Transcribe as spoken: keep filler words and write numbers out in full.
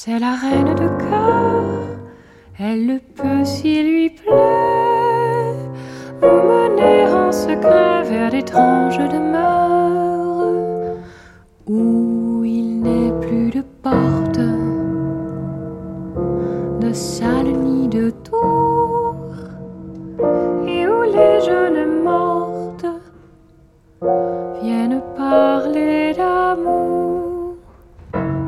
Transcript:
C'est la reine de cœur, elle le peut s'il lui plaît, vous mener en secret vers d'étranges demeures, où il n'est plus de porte, de salle ni de tour, et où les jeunes morts